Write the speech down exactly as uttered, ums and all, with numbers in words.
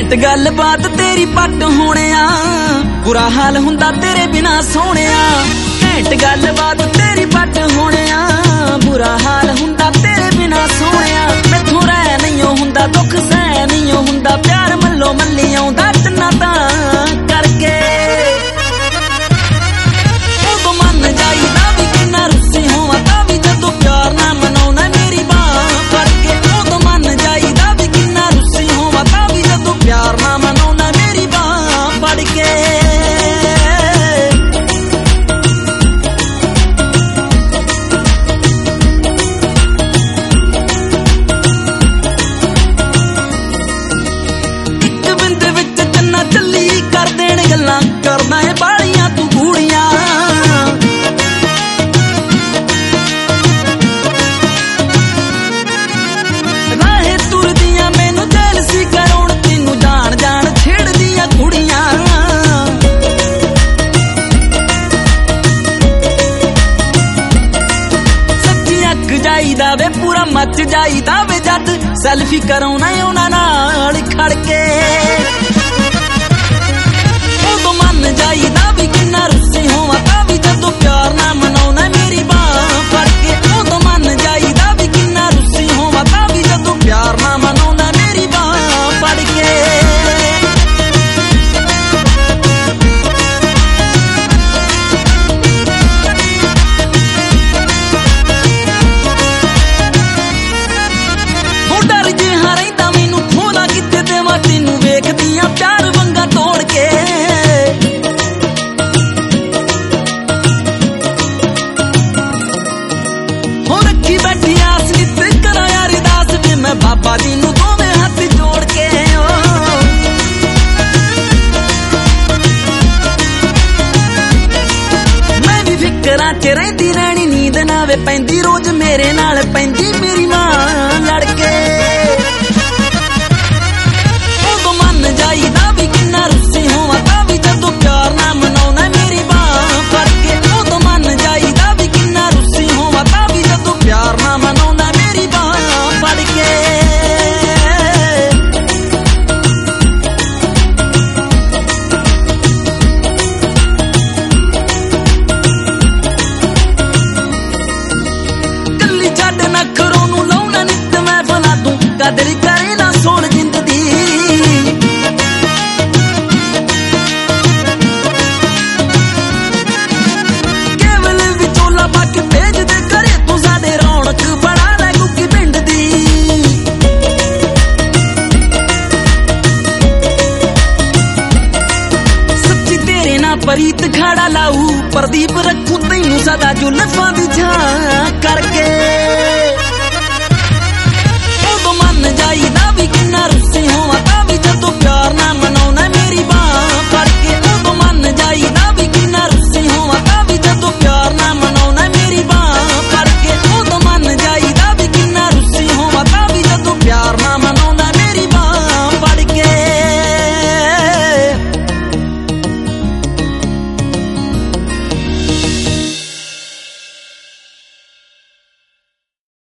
घैंट गल बात तेरी पट होने बुरा हाल हुंदा तेरे बिना सोने। घैंट गल बात तेरी पट होने बुरा हाल हुंदा तेरे बिना सोने। मैथों रह नहीं हुंदा दुख सह नहीं हुंदा प्यार मल्लो मल्ली आउंदा तिन्ना तां करके। उदों मन जाईदा भी किन्ना रुस्सी होवां तां भी जदों प्यार ना मनाउणा मेरी बांह फड़ के। उदों मन जाईदा भी किन्ना रुस्सी होवां तां भी जदों प्यार ना मनाउणा मेरी बांह फड़ के। करना है बालियां तू गूड़ियां राहे तुर दियां मैनू जेल सी करोण तेनू जान जान छेड़ दियां कुड़ियां। सच्ची अक जाईदा वे पूरा मच जाईदा वे जद सैल्फी करौना उन्हां नाल खड़ के। जाईदा भी किन्ना रुस्सी होवां तां भी जदों प्यार ना मनाउणा मेरी बांह फड़ के। उदों मन जाईदा भी किन्ना रुस्सी होवां तां भी जदों प्यार ना मनाउणा मेरी बांह फड़ के। हो डर जिहा रहिंदा मैनू खोला किते देवां तैनू वेखदियां प्यार वंगा तोड़ के। बैठी आस नित करा यार दास वे मैं बाबा जी नू दोवें हथ जोड़ के। मैं भी फिकरां च रहिंदी रहनी नींद ना वे पैंदी रोज मेरे नाल पैंदी मेरी मां लड़के। उदों मन जाईदा भी किन्ना रुस्सी होवां तां भी जदों प्यार ना मनाउणा मेरी बांह फड़ के। उदों मन जाईदा भी किन्ना रुस्सी होवां तां भी जदों प्यार ना मनाउणा मेरी बांह फड़ के। कल्ली छड्ड नखरों नूं लाउणा नित मैं भला तूं कदर करे ना सोण जिंद दी। केवल विचोला बाकी भेज दे करे तू साडे रौनक बना लै गुग्गी पिंड दी। सच्ची तेरे ना परीत खाड़ा लाऊ प्रदीप रखू तैनू सदा जुल्फां दी छां करके।